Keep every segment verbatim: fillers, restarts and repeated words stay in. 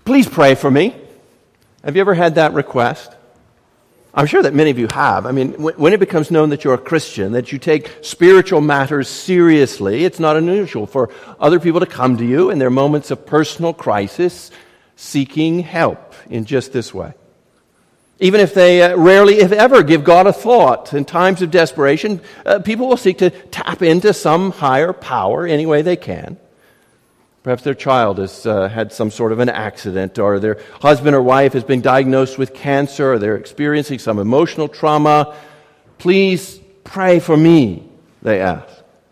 Please pray for me. Have you ever had that request? I'm sure that many of you have. I mean, when it becomes known that you're a Christian, that you take spiritual matters seriously, it's not unusual for other people to come to you in their moments of personal crisis, seeking help in just this way. Even if they uh, rarely, if ever, give God a thought, in times of desperation, uh, people will seek to tap into some higher power any way they can. Perhaps their child has uh, had some sort of an accident, or their husband or wife has been diagnosed with cancer, or they're experiencing some emotional trauma. Please pray for me, they ask.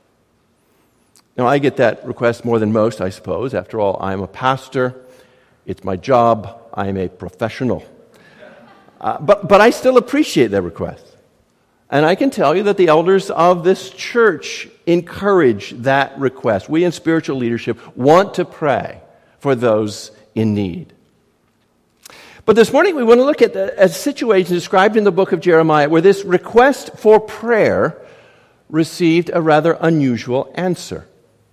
Now, I get that request more than most, I suppose. After all, I'm a pastor. It's my job. I'm a professional. Uh, but, but I still appreciate their request. And I can tell you that the elders of this church encourage that request. We in spiritual leadership want to pray for those in need. But this morning we want to look at a situation described in the book of Jeremiah where this request for prayer received a rather unusual answer.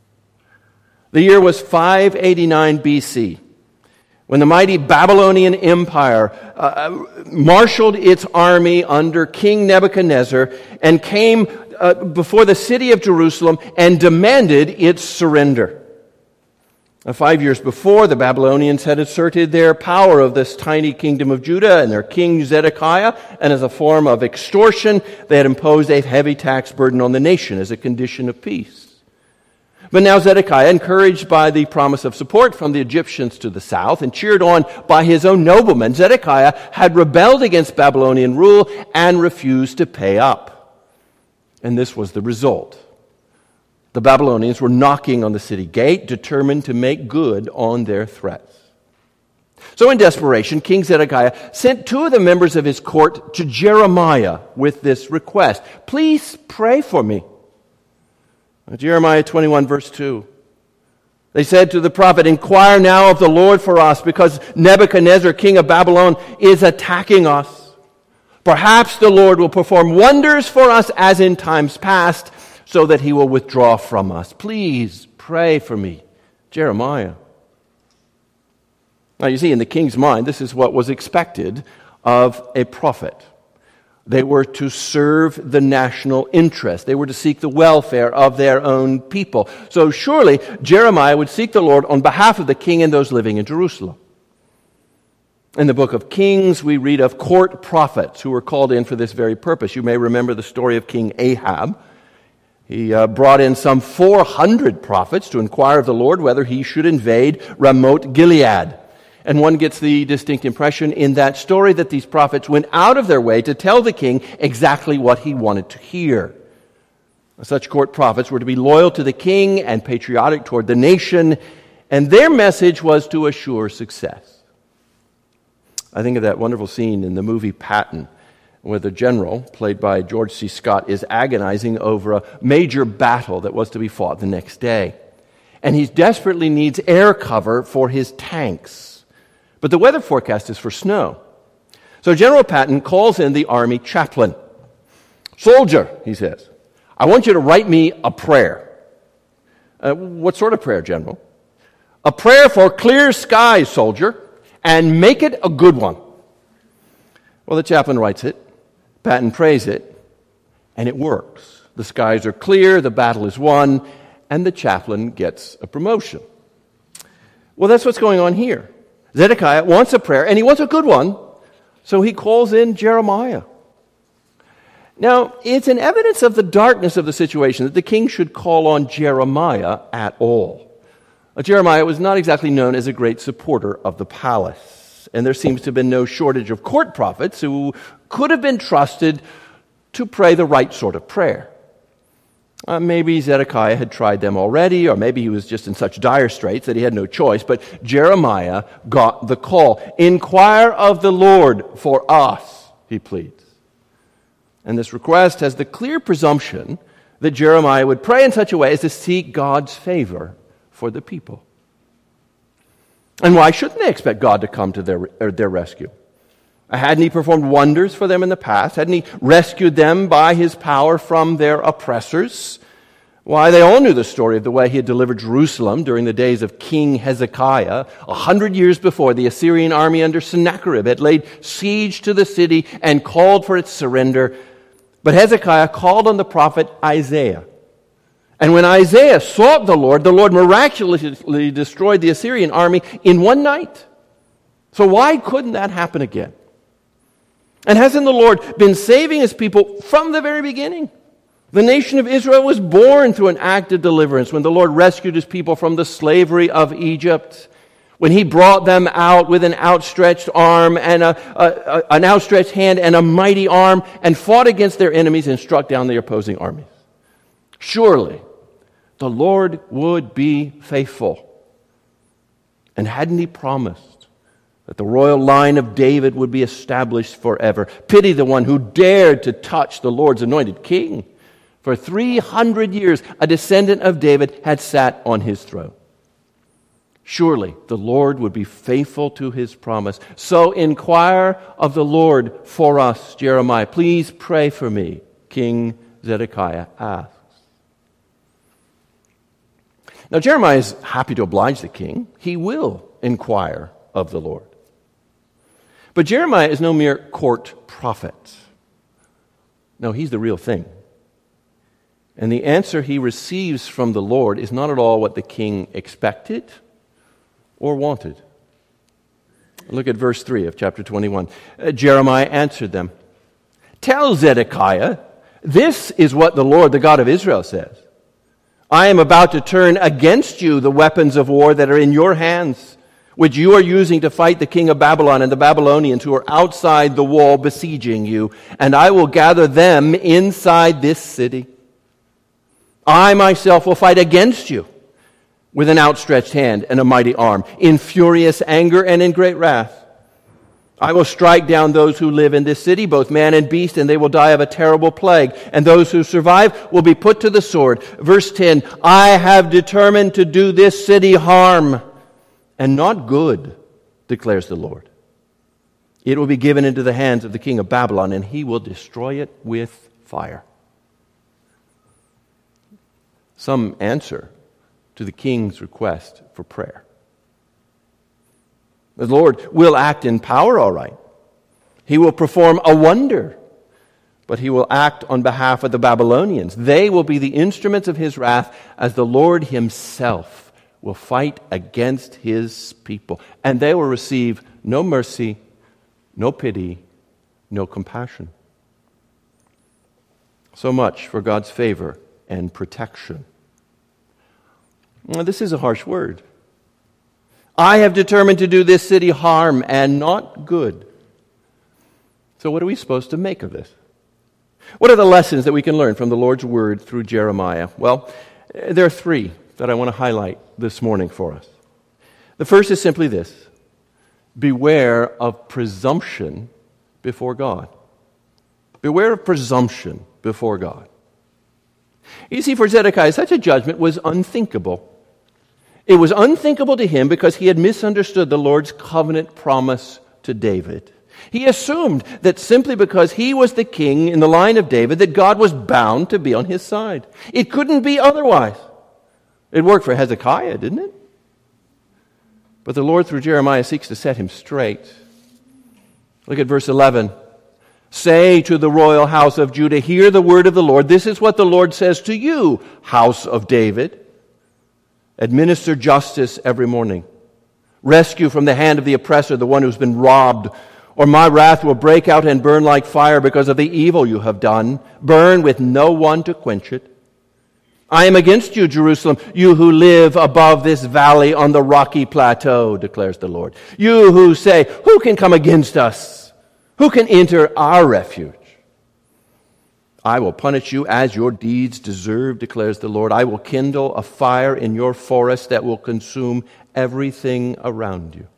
The year was five eighty-nine B C, when the mighty Babylonian Empire uh, marshaled its army under King Nebuchadnezzar and came uh, before the city of Jerusalem and demanded its surrender. Now, five years before, the Babylonians had asserted their power of this tiny kingdom of Judah and their king Zedekiah, and as a form of extortion, they had imposed a heavy tax burden on the nation as a condition of peace. But now Zedekiah, encouraged by the promise of support from the Egyptians to the south and cheered on by his own noblemen, Zedekiah had rebelled against Babylonian rule and refused to pay up. And this was the result. The Babylonians were knocking on the city gate, determined to make good on their threats. So in desperation, King Zedekiah sent two of the members of his court to Jeremiah with this request. Please pray for me. Jeremiah twenty-one, verse two. They said to the prophet, inquire now of the Lord for us, because Nebuchadnezzar, king of Babylon, is attacking us. Perhaps the Lord will perform wonders for us as in times past, so that he will withdraw from us. Please pray for me. Jeremiah. Now you see, in the king's mind, this is what was expected of a prophet. They were to serve the national interest. They were to seek the welfare of their own people. So surely Jeremiah would seek the Lord on behalf of the king and those living in Jerusalem. In the book of Kings, we read of court prophets who were called in for this very purpose. You may remember the story of King Ahab. He uh, brought in some four hundred prophets to inquire of the Lord whether he should invade Ramoth Gilead. And one gets the distinct impression in that story that these prophets went out of their way to tell the king exactly what he wanted to hear. Such court prophets were to be loyal to the king and patriotic toward the nation, and their message was to assure success. I think of that wonderful scene in the movie Patton, where the general, played by George C. Scott, is agonizing over a major battle that was to be fought the next day. And he desperately needs air cover for his tanks. But the weather forecast is for snow. So General Patton calls in the army chaplain. Soldier, he says, I want you to write me a prayer. Uh, what sort of prayer, General? A prayer for clear skies, soldier, and make it a good one. Well, the chaplain writes it. Patton prays it, and it works. The skies are clear, the battle is won, and the chaplain gets a promotion. Well, that's what's going on here. Zedekiah wants a prayer, and he wants a good one, so he calls in Jeremiah. Now, it's an evidence of the darkness of the situation that the king should call on Jeremiah at all. Uh, Jeremiah was not exactly known as a great supporter of the palace, and there seems to have been no shortage of court prophets who could have been trusted to pray the right sort of prayer. Uh, maybe Zedekiah had tried them already, or maybe he was just in such dire straits that he had no choice, but Jeremiah got the call. Inquire of the Lord for us, he pleads. And this request has the clear presumption that Jeremiah would pray in such a way as to seek God's favor for the people. And why shouldn't they expect God to come to their, their rescue? Hadn't he performed wonders for them in the past? Hadn't he rescued them by his power from their oppressors? Why, they all knew the story of the way he had delivered Jerusalem during the days of King Hezekiah. A hundred years before, the Assyrian army under Sennacherib had laid siege to the city and called for its surrender. But Hezekiah called on the prophet Isaiah. And when Isaiah sought the Lord, the Lord miraculously destroyed the Assyrian army in one night. So why couldn't that happen again? And hasn't the Lord been saving his people from the very beginning? The nation of Israel was born through an act of deliverance when the Lord rescued his people from the slavery of Egypt, when he brought them out with an outstretched arm and a, a, a, an outstretched hand and a mighty arm and fought against their enemies and struck down the opposing armies. Surely the Lord would be faithful. And hadn't he promised that the royal line of David would be established forever? Pity the one who dared to touch the Lord's anointed king. For three hundred years, a descendant of David had sat on his throne. Surely the Lord would be faithful to his promise. So inquire of the Lord for us, Jeremiah. Please pray for me, King Zedekiah asks. Now Jeremiah is happy to oblige the king. He will inquire of the Lord. But Jeremiah is no mere court prophet. No, he's the real thing. And the answer he receives from the Lord is not at all what the king expected or wanted. Look at verse three of chapter twenty-one. Uh, Jeremiah answered them, "Tell Zedekiah, this is what the Lord, the God of Israel, says. I am about to turn against you the weapons of war that are in your hands, which you are using to fight the king of Babylon and the Babylonians who are outside the wall besieging you, and I will gather them inside this city. I myself will fight against you with an outstretched hand and a mighty arm, in furious anger and in great wrath. I will strike down those who live in this city, both man and beast, and they will die of a terrible plague. And those who survive will be put to the sword." Verse ten, "I have determined to do this city harm and not good, declares the Lord. It will be given into the hands of the king of Babylon, and he will destroy it with fire." Some answer to the king's request for prayer. The Lord will act in power, all right. He will perform a wonder, but he will act on behalf of the Babylonians. They will be the instruments of his wrath, as the Lord himself will fight against his people. And they will receive no mercy, no pity, no compassion. So much for God's favor and protection. Well, this is a harsh word. I have determined to do this city harm and not good. So what are we supposed to make of this? What are the lessons that we can learn from the Lord's word through Jeremiah? Well, there are three that I want to highlight this morning for us. The first is simply this: beware of presumption before God. Beware of presumption before God. You see, for Zedekiah, such a judgment was unthinkable. It was unthinkable to him because he had misunderstood the Lord's covenant promise to David. He assumed that simply because he was the king in the line of David, that God was bound to be on his side. It couldn't be otherwise. It worked for Hezekiah, didn't it? But the Lord, through Jeremiah, seeks to set him straight. Look at verse eleven. "Say to the royal house of Judah, hear the word of the Lord. This is what the Lord says to you, house of David. Administer justice every morning. Rescue from the hand of the oppressor the one who's been robbed, or my wrath will break out and burn like fire because of the evil you have done. Burn with no one to quench it. I am against you, Jerusalem, you who live above this valley on the rocky plateau, declares the Lord. You who say, who can come against us? Who can enter our refuge? I will punish you as your deeds deserve, declares the Lord. I will kindle a fire in your forest that will consume everything around you."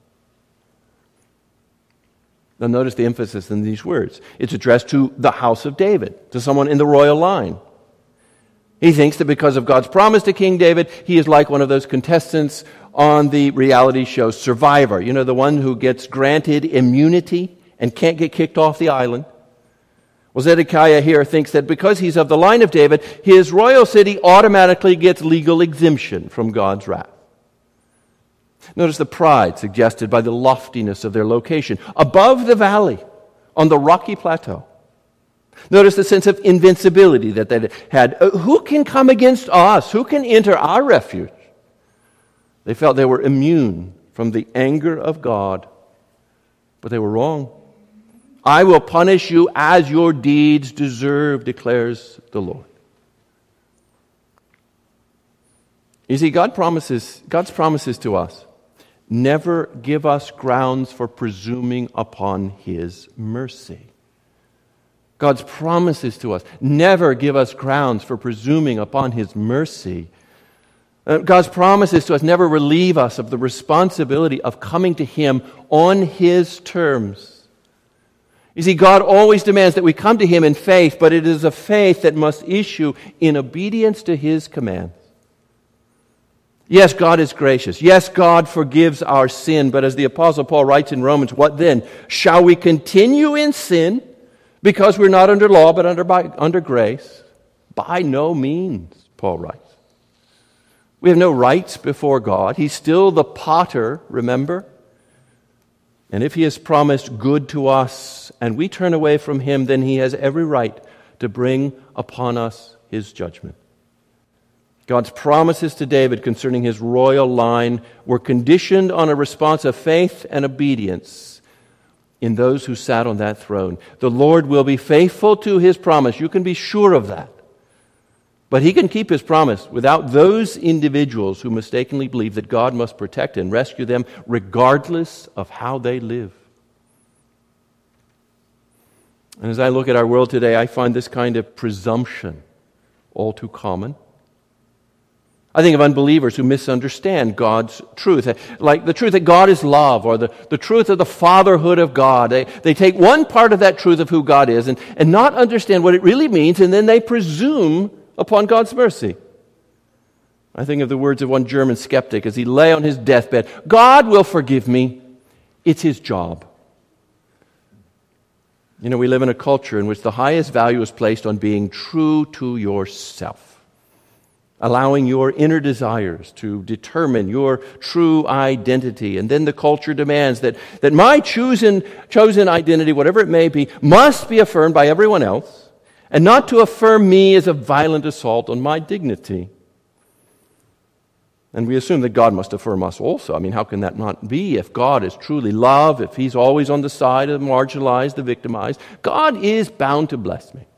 Now notice the emphasis in these words. It's addressed to the house of David, to someone in the royal line. He thinks that because of God's promise to King David, he is like one of those contestants on the reality show Survivor. You know, the one who gets granted immunity and can't get kicked off the island. Well, Zedekiah here thinks that because he's of the line of David, his royal city automatically gets legal exemption from God's wrath. Notice the pride suggested by the loftiness of their location, above the valley, on the rocky plateau. Notice the sense of invincibility that they had. Uh, who can come against us? Who can enter our refuge? They felt they were immune from the anger of God, but they were wrong. I will punish you as your deeds deserve, declares the Lord. You see, God promises, God's promises to us never give us grounds for presuming upon His mercy. God's promises to us never give us grounds for presuming upon His mercy. Uh, God's promises to us never relieve us of the responsibility of coming to Him on His terms. You see, God always demands that we come to Him in faith, but it is a faith that must issue in obedience to His commands. Yes, God is gracious. Yes, God forgives our sin. But as the Apostle Paul writes in Romans, what then? Shall we continue in sin because we're not under law but under, by, under grace? By no means, Paul writes. We have no rights before God. He's still the potter, remember? And if He has promised good to us and we turn away from Him, then He has every right to bring upon us His judgment. God's promises to David concerning his royal line were conditioned on a response of faith and obedience in those who sat on that throne. The Lord will be faithful to His promise. You can be sure of that. But He can keep His promise without those individuals who mistakenly believe that God must protect and rescue them regardless of how they live. And as I look at our world today, I find this kind of presumption all too common. I think of unbelievers who misunderstand God's truth, like the truth that God is love, or the, the truth of the fatherhood of God. They, they take one part of that truth of who God is and, and not understand what it really means, and then they presume upon God's mercy. I think of the words of one German skeptic as he lay on his deathbed. God will forgive me. It's His job. You know, we live in a culture in which the highest value is placed on being true to yourself, allowing your inner desires to determine your true identity. And then the culture demands that, that my chosen, chosen identity, whatever it may be, must be affirmed by everyone else. And not to affirm me is a violent assault on my dignity. And we assume that God must affirm us also. I mean, how can that not be? If God is truly love, if He's always on the side of the marginalized, the victimized, God is bound to bless me.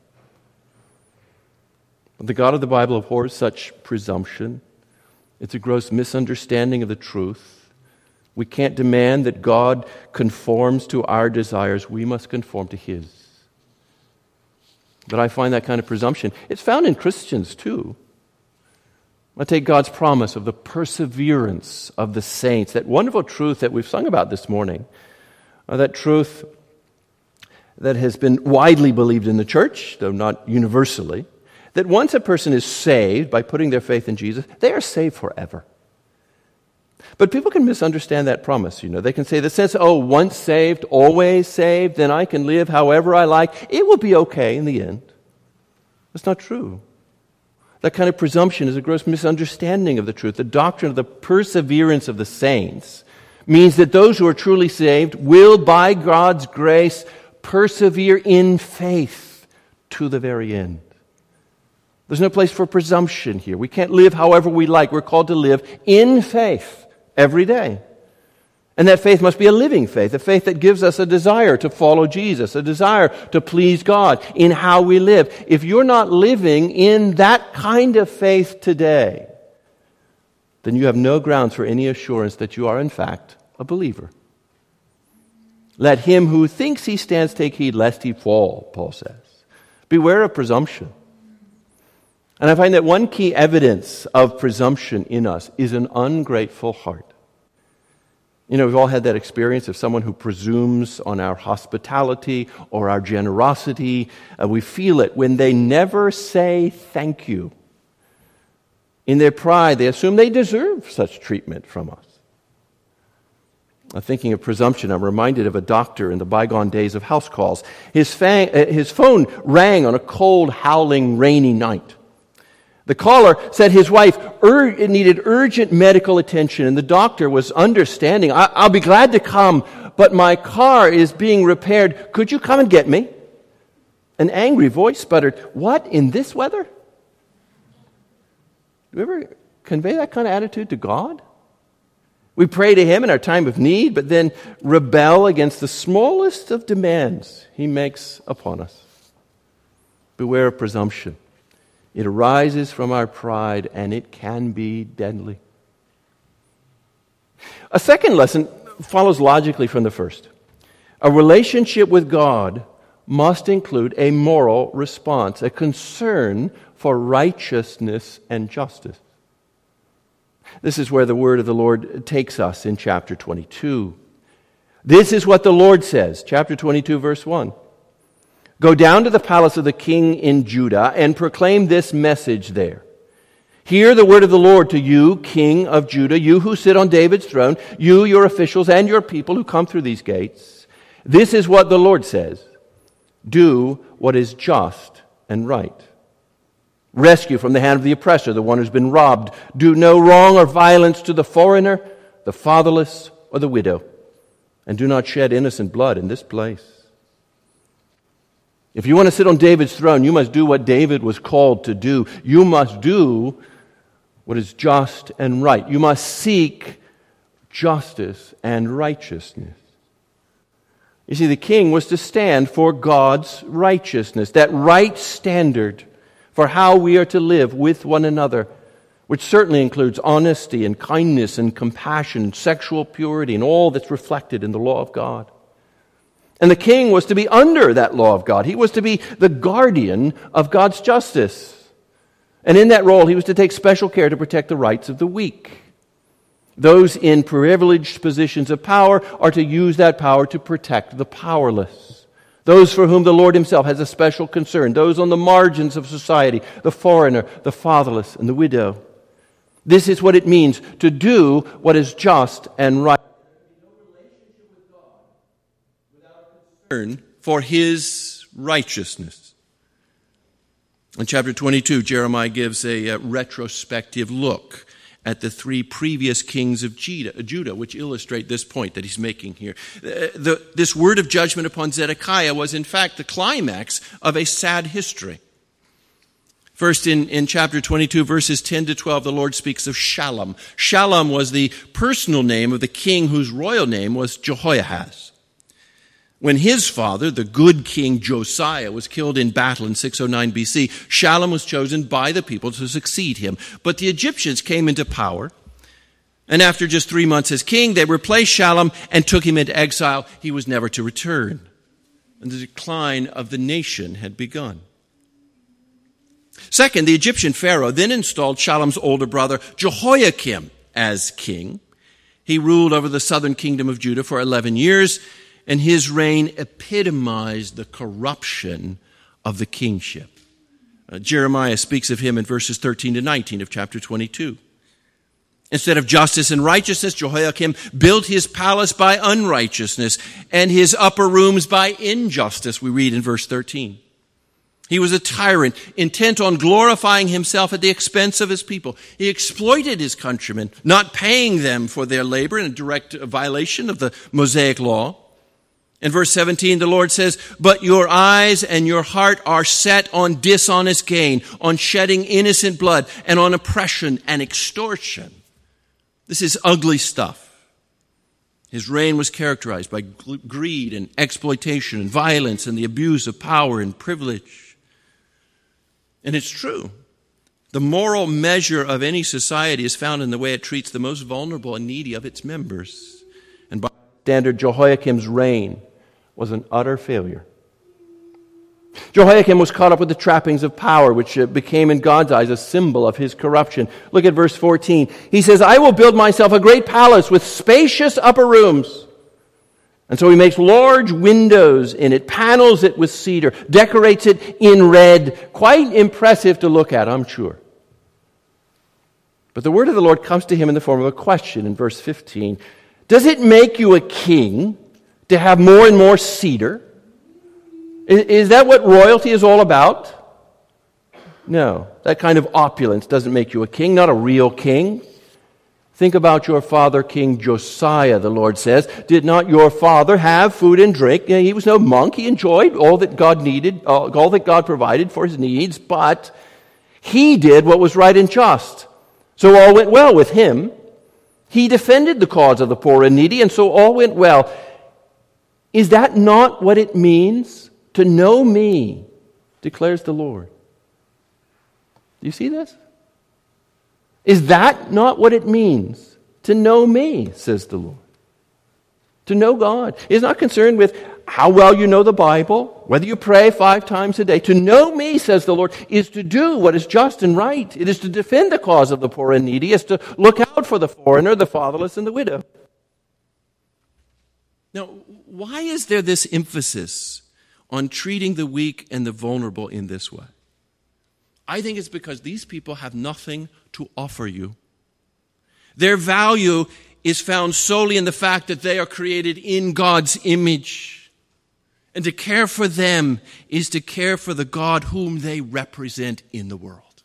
But the God of the Bible abhors such presumption. It's a gross misunderstanding of the truth. We can't demand that God conforms to our desires. We must conform to His. But I find that kind of presumption. It's found in Christians too. I take God's promise of the perseverance of the saints, that wonderful truth that we've sung about this morning, uh, that truth that has been widely believed in the church, though not universally, that once a person is saved by putting their faith in Jesus, they are saved forever. But people can misunderstand that promise, you know. They can say the sense, oh, once saved, always saved, then I can live however I like. It will be okay in the end. That's not true. That kind of presumption is a gross misunderstanding of the truth. The doctrine of the perseverance of the saints means that those who are truly saved will, by God's grace, persevere in faith to the very end. There's no place for presumption here. We can't live however we like. We're called to live in faith every day. And that faith must be a living faith, a faith that gives us a desire to follow Jesus, a desire to please God in how we live. If you're not living in that kind of faith today, then you have no grounds for any assurance that you are in fact a believer. Let him who thinks he stands take heed lest he fall, Paul says. Beware of presumption. And I find that one key evidence of presumption in us is an ungrateful heart. You know, we've all had that experience of someone who presumes on our hospitality or our generosity. Uh, we feel it when they never say thank you. In their pride, they assume they deserve such treatment from us. Thinking of presumption, I'm reminded of a doctor in the bygone days of house calls. His, fa- his phone rang on a cold, howling, rainy night. The caller said his wife ur- needed urgent medical attention, and the doctor was understanding. I- I'll be glad to come, but my car is being repaired. Could you come and get me? An angry voice sputtered, "What, in this weather?" Do we ever convey that kind of attitude to God? We pray to Him in our time of need, but then rebel against the smallest of demands He makes upon us. Beware of presumption. It arises from our pride, and it can be deadly. A second lesson follows logically from the first. A relationship with God must include a moral response, a concern for righteousness and justice. This is where the word of the Lord takes us in chapter twenty-two. This is what the Lord says, chapter twenty-two, verse one. "Go down to the palace of the king in Judah and proclaim this message there. Hear the word of the Lord to you, king of Judah, you who sit on David's throne, you, your officials, and your people who come through these gates. This is what the Lord says. Do what is just and right. Rescue from the hand of the oppressor, the one who's been robbed. Do no wrong or violence to the foreigner, the fatherless, or the widow. And do not shed innocent blood in this place." If you want to sit on David's throne, you must do what David was called to do. You must do what is just and right. You must seek justice and righteousness. You see, the king was to stand for God's righteousness, that right standard for how we are to live with one another, which certainly includes honesty and kindness and compassion and sexual purity and all that's reflected in the law of God. And the king was to be under that law of God. He was to be the guardian of God's justice. And in that role, he was to take special care to protect the rights of the weak. Those in privileged positions of power are to use that power to protect the powerless. Those for whom the Lord Himself has a special concern. Those on the margins of society, the foreigner, the fatherless, and the widow. This is what it means to do what is just and right. For His righteousness. In chapter twenty-two, Jeremiah gives a, a retrospective look at the three previous kings of Judah, which illustrate this point that he's making here. The, this word of judgment upon Zedekiah was in fact the climax of a sad history. First, in, in chapter twenty-two, verses ten to twelve, the Lord speaks of Shallum. Shallum was the personal name of the king whose royal name was Jehoahaz. When his father, the good king Josiah, was killed in battle in six oh nine B C, Shallum was chosen by the people to succeed him. But the Egyptians came into power, and after just three months as king, they replaced Shallum and took him into exile. He was never to return, and the decline of the nation had begun. Second, the Egyptian Pharaoh then installed Shallum's older brother Jehoiakim as king. He ruled over the southern kingdom of Judah for eleven years, and his reign epitomized the corruption of the kingship. Uh, Jeremiah speaks of him in verses thirteen to nineteen of chapter twenty-two. Instead of justice and righteousness, Jehoiakim built his palace by unrighteousness and his upper rooms by injustice, we read in verse thirteen. He was a tyrant, intent on glorifying himself at the expense of his people. He exploited his countrymen, not paying them for their labor in a direct violation of the Mosaic law. In verse seventeen, the Lord says, "But your eyes and your heart are set on dishonest gain, on shedding innocent blood, and on oppression and extortion." This is ugly stuff. His reign was characterized by greed and exploitation and violence and the abuse of power and privilege. And it's true. The moral measure of any society is found in the way it treats the most vulnerable and needy of its members. And by standard, Jehoiakim's reign was an utter failure. Jehoiakim was caught up with the trappings of power, which became in God's eyes a symbol of his corruption. Look at verse fourteen. He says, "I will build myself a great palace with spacious upper rooms." And so he makes large windows in it, panels it with cedar, decorates it in red. Quite impressive to look at, I'm sure. But the word of the Lord comes to him in the form of a question in verse fifteen. Does it make you a king to have more and more cedar? Is, is that what royalty is all about? No, that kind of opulence doesn't make you a king, not a real king. Think about your father, King Josiah, the Lord says. Did not your father have food and drink? He was no monk. He enjoyed all that God needed, all that God provided for his needs, but he did what was right and just. So all went well with him. He defended the cause of the poor and needy, and so all went well. Is that not what it means to know me, declares the Lord? Do you see this? Is that not what it means to know me, says the Lord? To know God. He's not concerned with how well you know the Bible, whether you pray five times a day. To know me, says the Lord, is to do what is just and right. It is to defend the cause of the poor and needy. It is to look out for the foreigner, the fatherless, and the widow. Now, why is there this emphasis on treating the weak and the vulnerable in this way? I think it's because these people have nothing to offer you. Their value is found solely in the fact that they are created in God's image. And to care for them is to care for the God whom they represent in the world.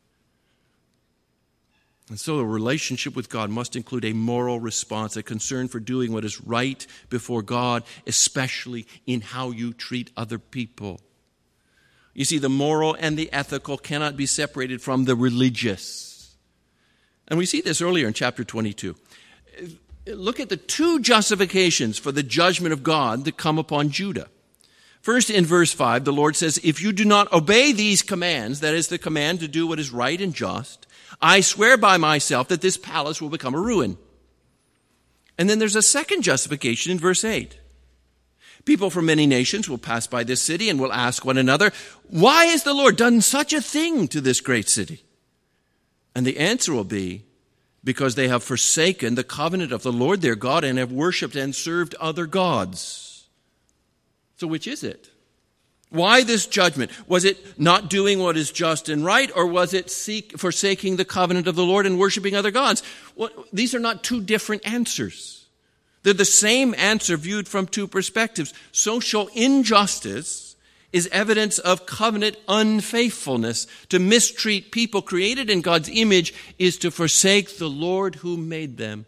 And so a relationship with God must include a moral response, a concern for doing what is right before God, especially in how you treat other people. You see, the moral and the ethical cannot be separated from the religious. And we see this earlier in chapter twenty-two. Look at the two justifications for the judgment of God that come upon Judah. First, in verse five, the Lord says, if you do not obey these commands, that is the command to do what is right and just, I swear by myself that this palace will become a ruin. And then there's a second justification in verse eight. People from many nations will pass by this city and will ask one another, why has the Lord done such a thing to this great city? And the answer will be, because they have forsaken the covenant of the Lord their God and have worshipped and served other gods. So which is it? Why this judgment? Was it not doing what is just and right, or was it seek, forsaking the covenant of the Lord and worshiping other gods? Well, these are not two different answers. They're the same answer viewed from two perspectives. Social injustice is evidence of covenant unfaithfulness. To mistreat people created in God's image is to forsake the Lord who made them.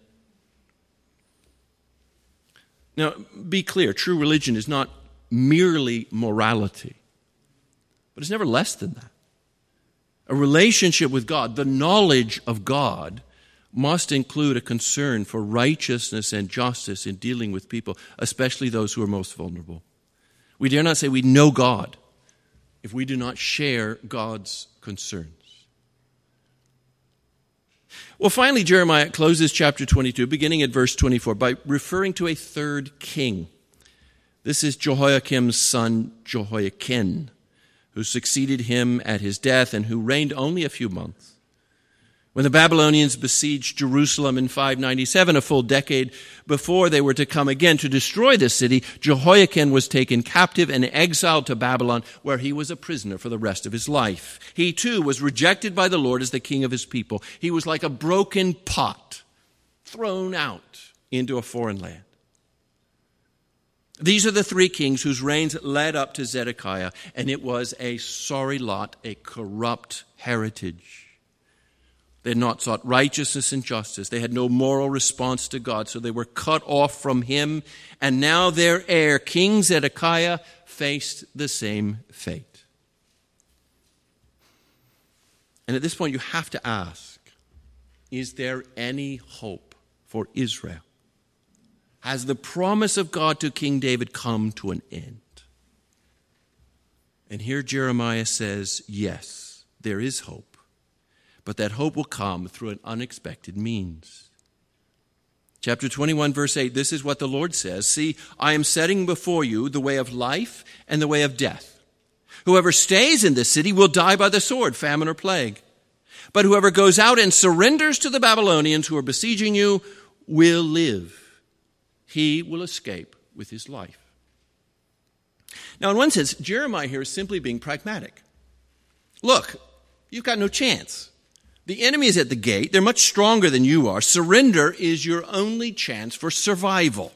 Now, be clear, true religion is not merely morality, but it's never less than that. A relationship with God, the knowledge of God, must include a concern for righteousness and justice in dealing with people, especially those who are most vulnerable. We dare not say we know God if we do not share God's concerns. Well, finally, Jeremiah closes chapter twenty-two, beginning at verse twenty-four, by referring to a third king. This is Jehoiakim's son, Jehoiakim, who succeeded him at his death and who reigned only a few months. When the Babylonians besieged Jerusalem in five ninety-seven, a full decade before they were to come again to destroy the city, Jehoiakim was taken captive and exiled to Babylon, where he was a prisoner for the rest of his life. He too was rejected by the Lord as the king of his people. He was like a broken pot thrown out into a foreign land. These are the three kings whose reigns led up to Zedekiah, and it was a sorry lot, a corrupt heritage. They had not sought righteousness and justice. They had no moral response to God, so they were cut off from him. And now their heir, King Zedekiah, faced the same fate. And at this point, you have to ask, is there any hope for Israel? Has the promise of God to King David come to an end? And here Jeremiah says, yes, there is hope. But that hope will come through an unexpected means. Chapter twenty-one, verse eight, this is what the Lord says. See, I am setting before you the way of life and the way of death. Whoever stays in this city will die by the sword, famine, or plague. But whoever goes out and surrenders to the Babylonians who are besieging you will live. He will escape with his life. Now, in one sense, Jeremiah here is simply being pragmatic. Look, you've got no chance. The enemy is at the gate. They're much stronger than you are. Surrender is your only chance for survival.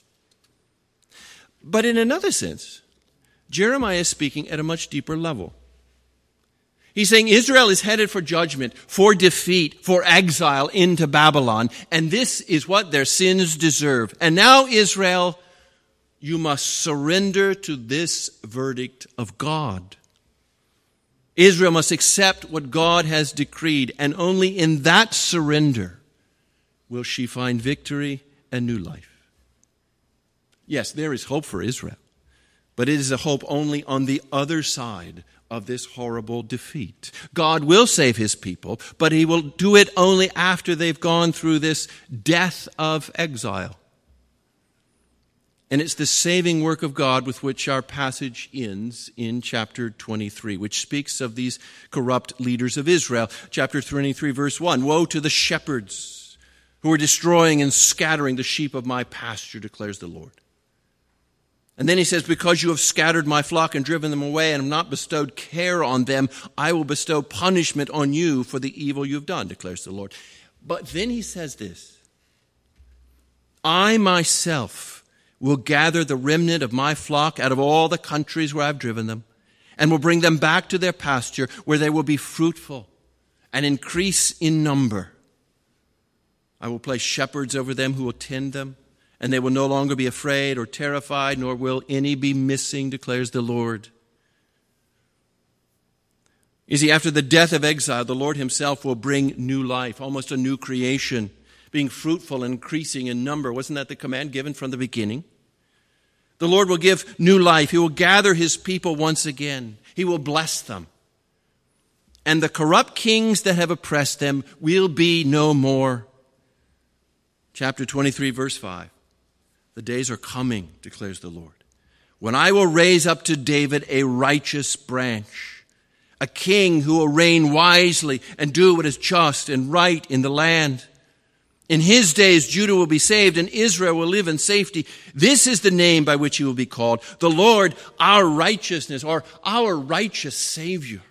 But in another sense, Jeremiah is speaking at a much deeper level. He's saying Israel is headed for judgment, for defeat, for exile into Babylon. And this is what their sins deserve. And now, Israel, you must surrender to this verdict of God. Israel must accept what God has decreed, and only in that surrender will she find victory and new life. Yes, there is hope for Israel, but it is a hope only on the other side of this horrible defeat. God will save his people, but he will do it only after they've gone through this death of exile. And it's the saving work of God with which our passage ends in chapter twenty-three, which speaks of these corrupt leaders of Israel. Chapter twenty-three, verse one, "Woe to the shepherds who are destroying and scattering the sheep of my pasture, declares the Lord." And then he says, "Because you have scattered my flock and driven them away and have not bestowed care on them, I will bestow punishment on you for the evil you have done, declares the Lord." But then he says this, "I myself will gather the remnant of my flock out of all the countries where I've driven them, and will bring them back to their pasture, where they will be fruitful and increase in number. I will place shepherds over them who will tend them, and they will no longer be afraid or terrified, nor will any be missing, declares the Lord." You see, after the death of exile, the Lord himself will bring new life, almost a new creation, being fruitful and increasing in number. Wasn't that the command given from the beginning? The Lord will give new life. He will gather his people once again. He will bless them. And the corrupt kings that have oppressed them will be no more. Chapter twenty-three, verse five. "The days are coming, declares the Lord, when I will raise up to David a righteous branch, a king who will reign wisely and do what is just and right in the land. In his days, Judah will be saved and Israel will live in safety. This is the name by which he will be called, the Lord, our righteousness," or our righteous Savior.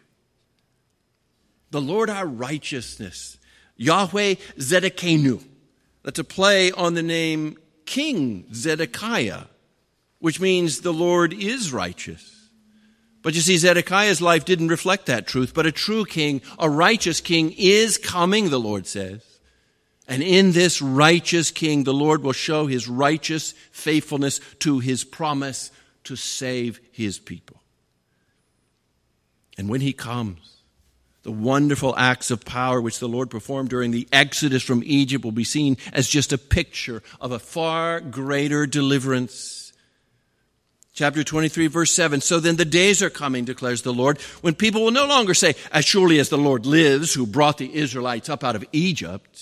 The Lord, our righteousness. Yahweh Zedekenu. That's a play on the name King Zedekiah, which means the Lord is righteous. But you see, Zedekiah's life didn't reflect that truth, but a true king, a righteous king, is coming, the Lord says. And in this righteous king, the Lord will show his righteous faithfulness to his promise to save his people. And when he comes, the wonderful acts of power which the Lord performed during the exodus from Egypt will be seen as just a picture of a far greater deliverance. Chapter twenty-three, verse seven, "So then the days are coming, declares the Lord, when people will no longer say, 'As surely as the Lord lives, who brought the Israelites up out of Egypt,'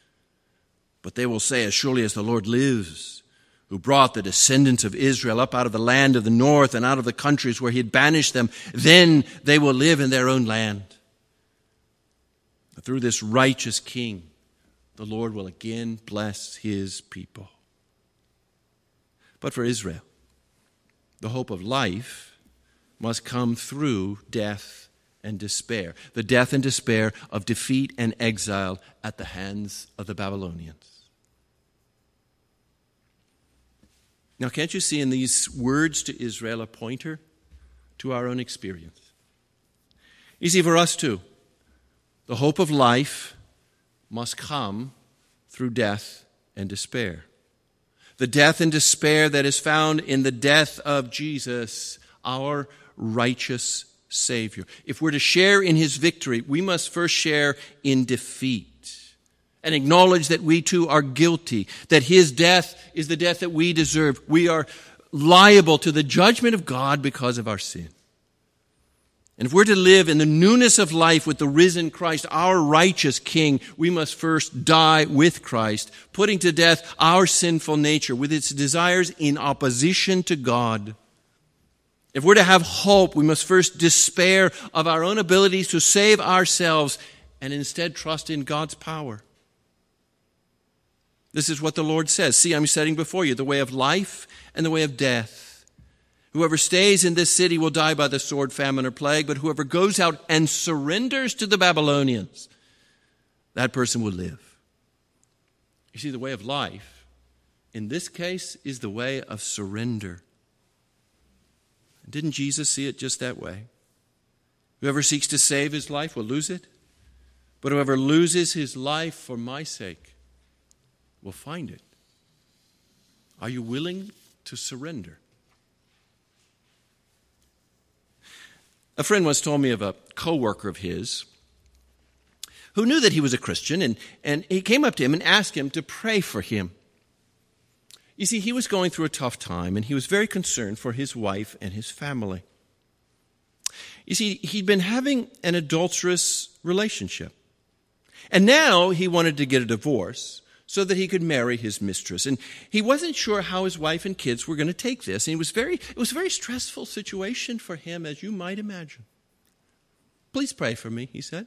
but they will say, 'As surely as the Lord lives, who brought the descendants of Israel up out of the land of the north and out of the countries where he had banished them, then they will live in their own land.' Through this righteous king, the Lord will again bless his people." But for Israel, the hope of life must come through death and despair. The death and despair of defeat and exile at the hands of the Babylonians. Now, can't you see in these words to Israel a pointer to our own experience? You see, for us too, the hope of life must come through death and despair. The death and despair that is found in the death of Jesus, our righteous Savior. If we're to share in his victory, we must first share in defeat and acknowledge that we too are guilty, that his death is the death that we deserve. We are liable to the judgment of God because of our sin. And if we're to live in the newness of life with the risen Christ, our righteous King, we must first die with Christ, putting to death our sinful nature with its desires in opposition to God. If we're to have hope, we must first despair of our own abilities to save ourselves and instead trust in God's power. This is what the Lord says. "See, I'm setting before you the way of life and the way of death. Whoever stays in this city will die by the sword, famine, or plague, but whoever goes out and surrenders to the Babylonians that person will live. You see, the way of life, in this case, is the way of surrender. Didn't Jesus see it just that way? Whoever seeks to save his life will lose it, but whoever loses his life for my sake will find it. Are you willing to surrender? A friend once told me of a co-worker of his who knew that he was a Christian, and, and he came up to him and asked him to pray for him. You see, he was going through a tough time, and he was very concerned for his wife and his family. You see, he'd been having an adulterous relationship, and now he wanted to get a divorce so that he could marry his mistress. And he wasn't sure how his wife and kids were going to take this, and it was very, it was a very stressful situation for him, as you might imagine. Please pray for me, he said.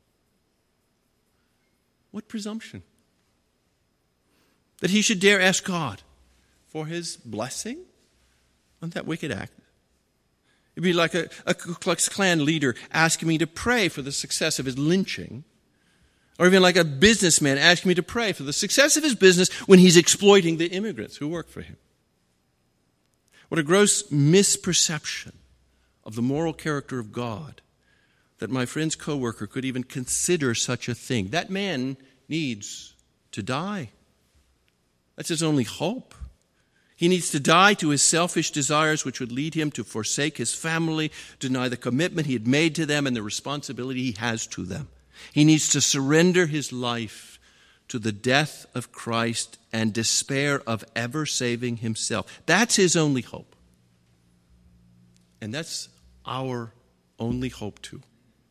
What presumption! That he should dare ask God for his blessing on that wicked act. It'd be like a, a Ku Klux Klan leader asking me to pray for the success of his lynching, or even like a businessman asking me to pray for the success of his business when he's exploiting the immigrants who work for him. What a gross misperception of the moral character of God that my friend's co-worker could even consider such a thing. That man needs to die. That's his only hope. He needs to die to his selfish desires, which would lead him to forsake his family, deny the commitment he had made to them and the responsibility he has to them. He needs to surrender his life to the death of Christ and despair of ever saving himself. That's his only hope. And that's our only hope too.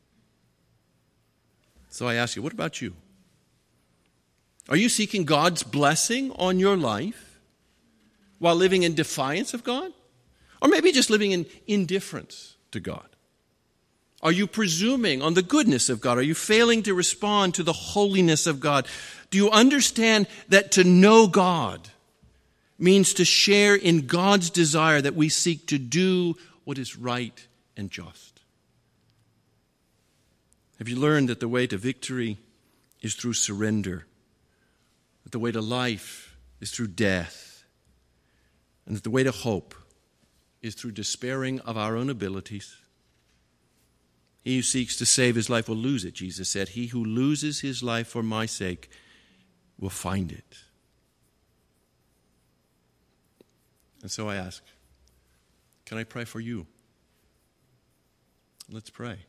So I ask you, what about you? Are you seeking God's blessing on your life while living in defiance of God? Or maybe just living in indifference to God? Are you presuming on the goodness of God? Are you failing to respond to the holiness of God? Do you understand that to know God means to share in God's desire that we seek to do what is right and just? Have you learned that the way to victory is through surrender? That the way to life is through death? And that the way to hope is through despairing of our own abilities? He who seeks to save his life will lose it, Jesus said. He who loses his life for my sake will find it. And so I ask, can I pray for you? Let's pray.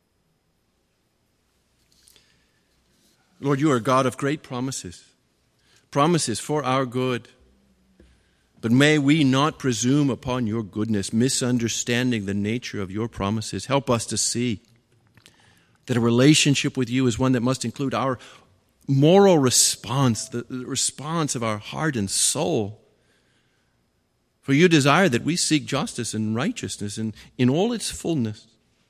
Lord, you are a God of great promises, promises for our good. But may we not presume upon your goodness, misunderstanding the nature of your promises. Help us to see that a relationship with you is one that must include our moral response, the response of our heart and soul. For you desire that we seek justice and righteousness in, in all its fullness.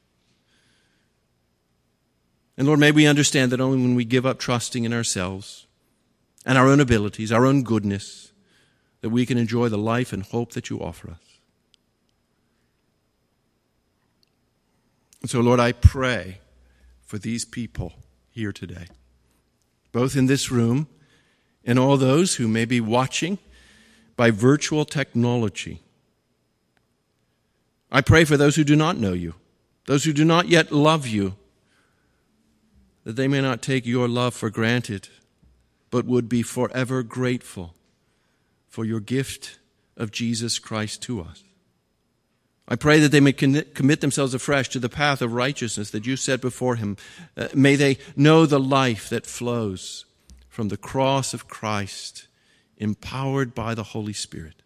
And Lord, may we understand that only when we give up trusting in ourselves and our own abilities, our own goodness, that we can enjoy the life and hope that you offer us. And so, Lord, I pray for these people here today, both in this room and all those who may be watching by virtual technology. I pray for those who do not know you, those who do not yet love you, that they may not take your love for granted, but would be forever grateful for your gift of Jesus Christ to us. I pray that they may commit themselves afresh to the path of righteousness that you set before him. Uh, may they know the life that flows from the cross of Christ, empowered by the Holy Spirit.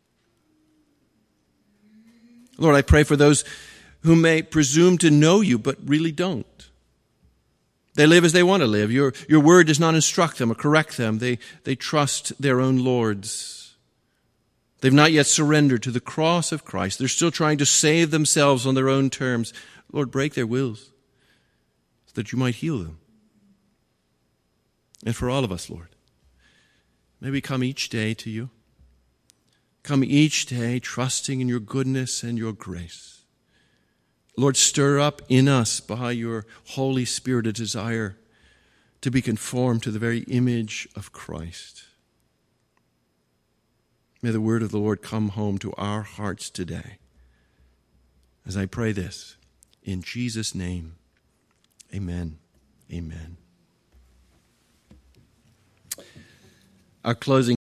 Lord, I pray for those who may presume to know you but really don't. They live as they want to live. Your, your word does not instruct them or correct them. They, they trust their own lords. They've not yet surrendered to the cross of Christ. They're still trying to save themselves on their own terms. Lord, break their wills so that you might heal them. And for all of us, Lord, may we come each day to you. Come each day trusting in your goodness and your grace. Lord, stir up in us by your Holy Spirit a desire to be conformed to the very image of Christ. May the word of the Lord come home to our hearts today. As I pray this, in Jesus' name, amen. Amen. Our closing